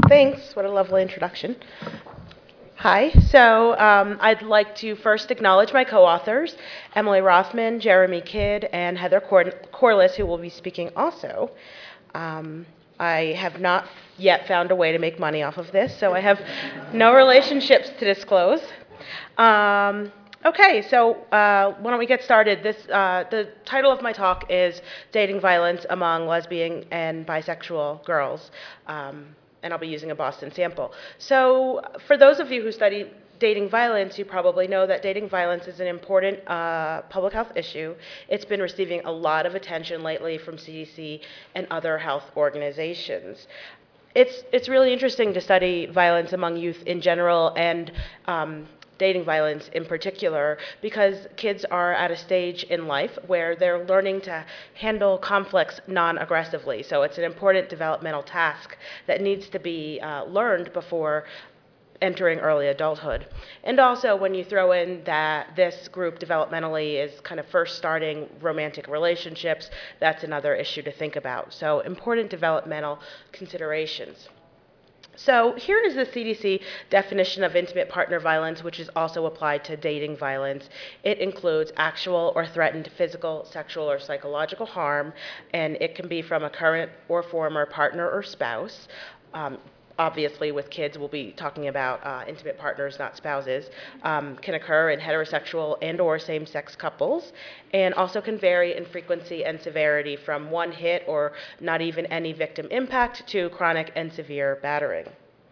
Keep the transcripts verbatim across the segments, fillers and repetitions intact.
Thanks. What a lovely introduction. Hi. So um, I'd like to first acknowledge my co-authors, Emily Rothman, Jeremy Kidd, and Heather Cor- Corliss, who will be speaking also. Um, I have not yet found a way to make money off of this, so I have no relationships to disclose. Um, okay, so uh, why don't we get started? This uh, the title of my talk is Dating Violence Among Lesbian and Bisexual Girls. Um, and I'll be using a Boston sample. So for those of you who study dating violence, you probably know that dating violence is an important uh, public health issue. It's been receiving a lot of attention lately from C D C and other health organizations. It's, it's really interesting to study violence among youth in general and um, dating violence in particular, because kids are at a stage in life where they're learning to handle conflicts non-aggressively. So it's an important developmental task that needs to be uh, learned before entering early adulthood. And also when you throw in that this group developmentally is kind of first starting romantic relationships, that's another issue to think about. So important developmental considerations. So here is the C D C definition of intimate partner violence, which is also applied to dating violence. It includes actual or threatened physical, sexual, or psychological harm, and it can be from a current or former partner or spouse. Um, Obviously, with kids, we'll be talking about uh, intimate partners, not spouses, um, can occur in heterosexual and or same-sex couples, and also can vary in frequency and severity from one hit or not even any victim impact to chronic and severe battering.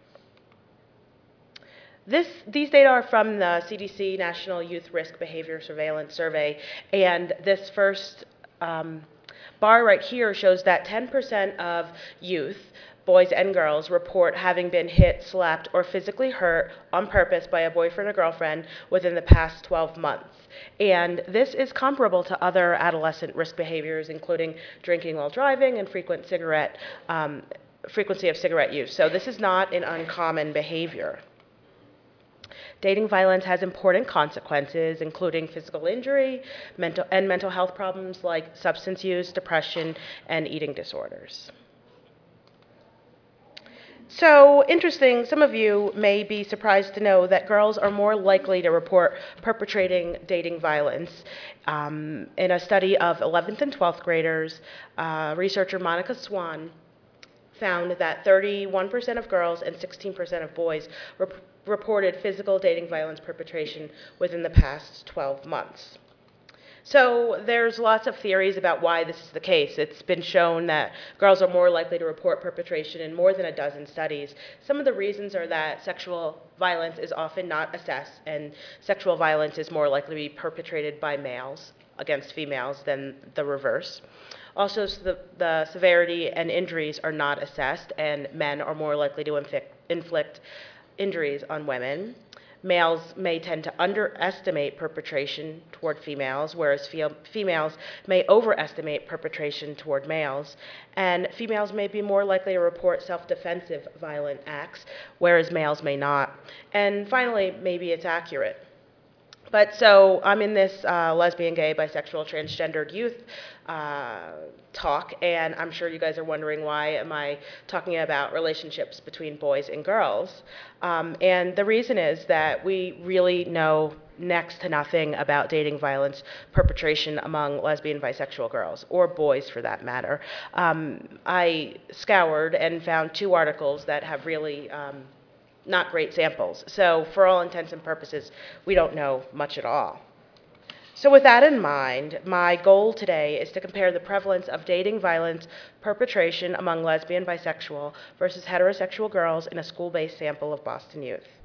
This, these data are from the C D C National Youth Risk Behavior Surveillance Survey, and this first um, bar right here shows that ten percent of youth, boys and girls, report having been hit, slapped, or physically hurt on purpose by a boyfriend or girlfriend within the past twelve months. And this is comparable to other adolescent risk behaviors, including drinking while driving and frequent cigarette, um, frequency of cigarette use. So this is not an uncommon behavior. Dating violence has important consequences, including physical injury mental, and mental health problems like substance use, depression, and eating disorders. So interesting, some of you may be surprised to know that girls are more likely to report perpetrating dating violence. Um, in a study of eleventh and twelfth graders, uh, researcher Monica Swan found that thirty-one percent of girls and sixteen percent of boys rep- reported physical dating violence perpetration within the past twelve months. So there's lots of theories about why this is the case. It's been shown that girls are more likely to report perpetration in more than a dozen studies. Some of the reasons are that sexual violence is often not assessed, and sexual violence is more likely to be perpetrated by males against females than the reverse. Also, the, the severity and injuries are not assessed, and men are more likely to inflict, inflict injuries on women. Males may tend to underestimate perpetration toward females, whereas fe- females may overestimate perpetration toward males. And females may be more likely to report self-defensive violent acts, whereas males may not. And finally, maybe it's accurate. But so I'm in this uh, lesbian, gay, bisexual, transgendered youth uh, talk, and I'm sure you guys are wondering why am I talking about relationships between boys and girls. Um, and the reason is that we really know next to nothing about dating violence perpetration among lesbian, bisexual girls, or boys for that matter. Um, I scoured and found two articles that have really um, not great samples. So for all intents and purposes, we don't know much at all. So with that in mind, my goal today is to compare the prevalence of dating violence perpetration among lesbian, bisexual versus heterosexual girls in a school-based sample of Boston youth.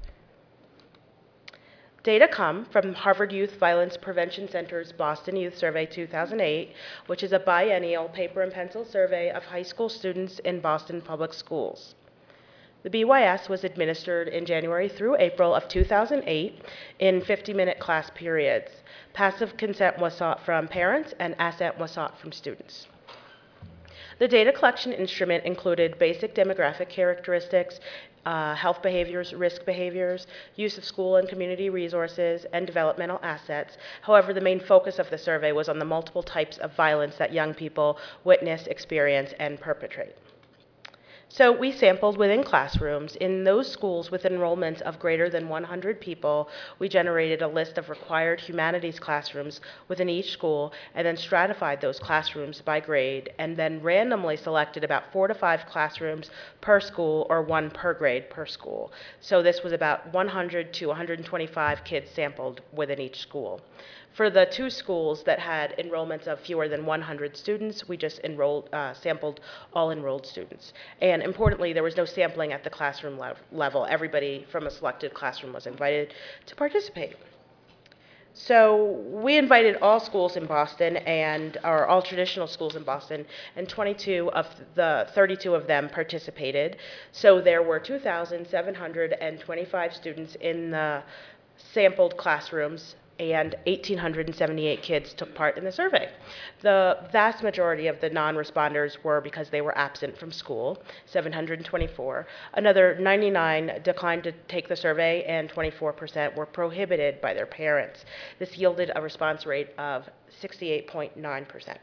Data come from Harvard Youth Violence Prevention Center's Boston Youth Survey two thousand eight, which is a biennial paper and pencil survey of high school students in Boston public schools. The B Y S was administered in January through April of two thousand eight in fifty-minute class periods. Passive consent was sought from parents, and assent was sought from students. The data collection instrument included basic demographic characteristics, uh, health behaviors, risk behaviors, use of school and community resources, and developmental assets. However, the main focus of the survey was on the multiple types of violence that young people witness, experience, and perpetrate. So we sampled within classrooms. In those schools with enrollments of greater than one hundred people, we generated a list of required humanities classrooms within each school and then stratified those classrooms by grade and then randomly selected about four to five classrooms per school or one per grade per school. So this was about one hundred to one hundred twenty-five kids sampled within each school. For the two schools that had enrollments of fewer than one hundred students, we just enrolled, uh, sampled all enrolled students. And importantly, there was no sampling at the classroom lev level. Everybody from a selected classroom was invited to participate. So we invited all schools in Boston, and or all traditional schools in Boston, and twenty-two of the thirty-two of them participated. So there were two thousand seven hundred twenty-five students in the sampled classrooms, and one thousand eight hundred seventy-eight kids took part in the survey. The vast majority of the non-responders were because they were absent from school, seven hundred twenty-four. Another ninety-nine declined to take the survey, and twenty-four percent were prohibited by their parents. This yielded a response rate of sixty-eight point nine percent.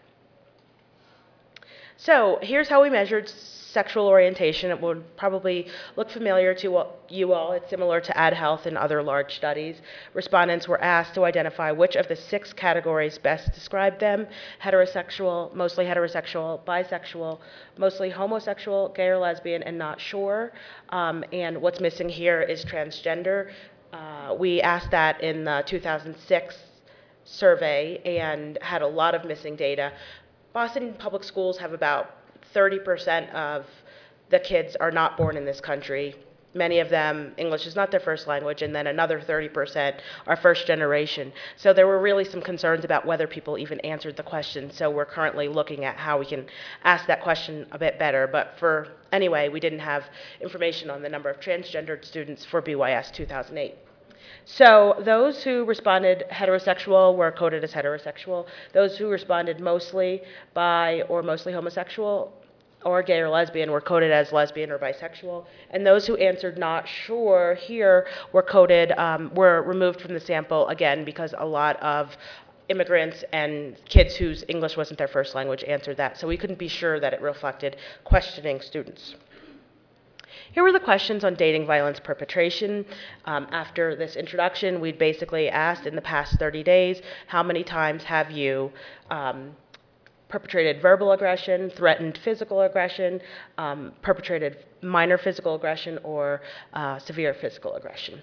So here's how we measured sexual orientation. It would probably look familiar to you all. It's similar to AdHealth and other large studies. Respondents were asked to identify which of the six categories best described them: heterosexual, mostly heterosexual, bisexual, mostly homosexual, gay or lesbian, and not sure. Um, and what's missing here is transgender. Uh, we asked that in the two thousand six survey and had a lot of missing data. Boston Public Schools have about thirty percent of the kids are not born in this country. Many of them, English is not their first language, and then another thirty percent are first generation. So there were really some concerns about whether people even answered the question. So we're currently looking at how we can ask that question a bit better. But for, anyway, we didn't have information on the number of transgendered students for B Y S two thousand eight. So those who responded heterosexual were coded as heterosexual. Those who responded mostly bi or mostly homosexual or gay or lesbian were coded as lesbian or bisexual. And those who answered not sure here were coded, um, were removed from the sample, again, because a lot of immigrants and kids whose English wasn't their first language answered that. So we couldn't be sure that it reflected questioning students. Here were the questions on dating violence perpetration. Um, after this introduction, we'd basically asked in the past thirty days, how many times have you um, perpetrated verbal aggression, threatened physical aggression, um, perpetrated minor physical aggression, or uh, severe physical aggression?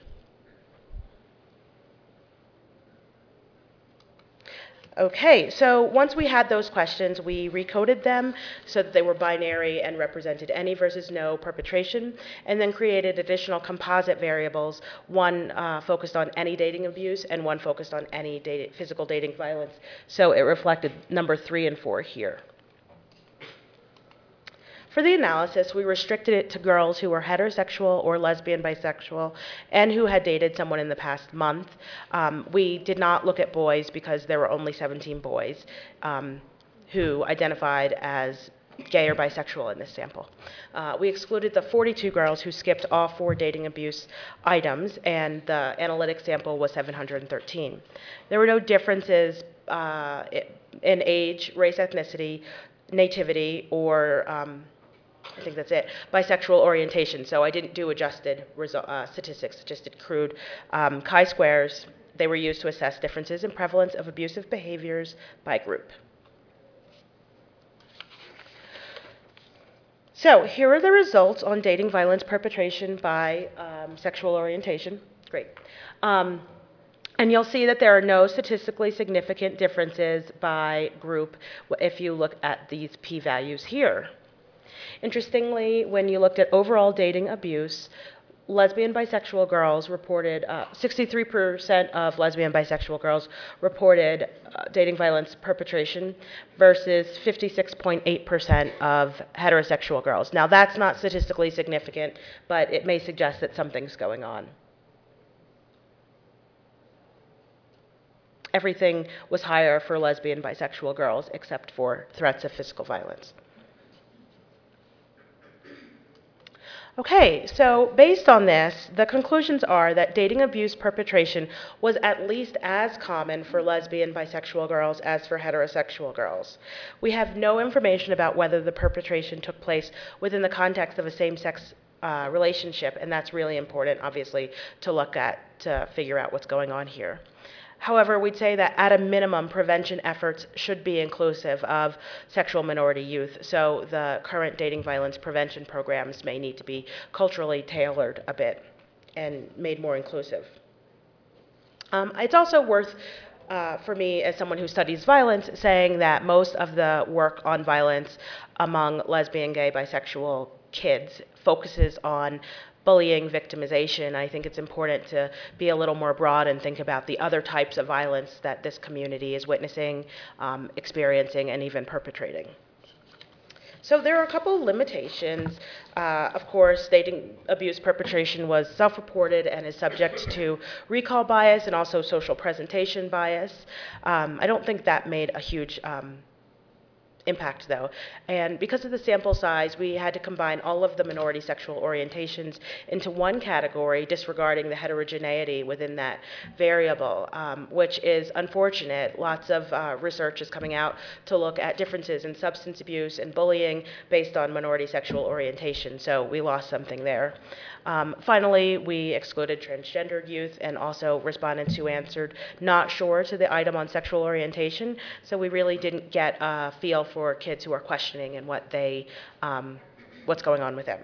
Okay, so once we had those questions, we recoded them so that they were binary and represented any versus no perpetration, and then created additional composite variables, one uh, focused on any dating abuse and one focused on any date, physical dating violence. So it reflected number three and four here. For the analysis, we restricted it to girls who were heterosexual or lesbian, bisexual, and who had dated someone in the past month. Um, we did not look at boys because there were only seventeen boys um, who identified as gay or bisexual in this sample. Uh, we excluded the forty-two girls who skipped all four dating abuse items, and the analytic sample was seven hundred thirteen. There were no differences uh, in age, race, echnicity, nativity, or um, I think that's it, bisexual orientation. So I didn't do adjusted result, uh, statistics, just did crude um, chi-squares. They were used to assess differences in prevalence of abusive behaviors by group. So here are the results on dating violence perpetration by um, sexual orientation. Great. Um, and you'll see that there are no statistically significant differences by group if you look at these p-values here. Interestingly, when you looked at overall dating abuse, lesbian bisexual girls reported, uh, sixty-three percent of lesbian bisexual girls reported uh, dating violence perpetration versus fifty-six point eight percent of heterosexual girls. Now that's not statistically significant, but it may suggest that something's going on. Everything was higher for lesbian bisexual girls except for threats of physical violence. Okay, so based on this, the conclusions are that dating abuse perpetration was at least as common for lesbian, bisexual girls as for heterosexual girls. We have no information about whether the perpetration took place within the context of a same-sex uh, relationship, and that's really important, obviously, to look at to figure out what's going on here. However, we'd say that at a minimum, prevention efforts should be inclusive of sexual minority youth. So the current dating violence prevention programs may need to be culturally tailored a bit and made more inclusive. Um, it's also worth, uh, for me as someone who studies violence, saying that most of the work on violence among lesbian, gay, bisexual kids focuses on bullying, victimization. I think it's important to be a little more broad and think about the other types of violence that this community is witnessing, um, experiencing, and even perpetrating. So there are a couple of limitations. Uh, of course, dating abuse perpetration was self-reported and is subject to recall bias and also social presentation bias. Um, I don't think that made a huge um, impact, though. And because of the sample size, we had to combine all of the minority sexual orientations into one category, disregarding the heterogeneity within that variable, um, which is unfortunate. Lots of uh, research is coming out to look at differences in substance abuse and bullying based on minority sexual orientation, so we lost something there. Um, finally, we excluded transgendered youth and also respondents who answered not sure to the item on sexual orientation, so we really didn't get a feel for kids who are questioning and what they, um, what's going on with them.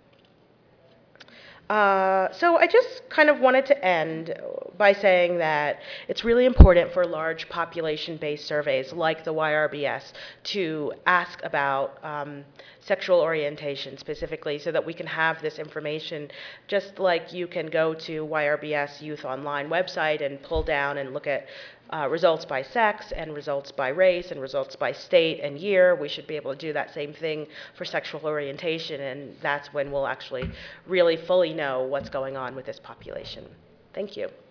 Uh, so I just kind of wanted to end by saying that it's really important for large population-based surveys like the Y R B S to ask about um, sexual orientation specifically so that we can have this information, just like you can go to Y R B S Youth Online website and pull down and look at Uh, results by sex and results by race and results by state and year. We should be able to do that same thing for sexual orientation, and that's when we'll actually really fully know what's going on with this population. Thank you.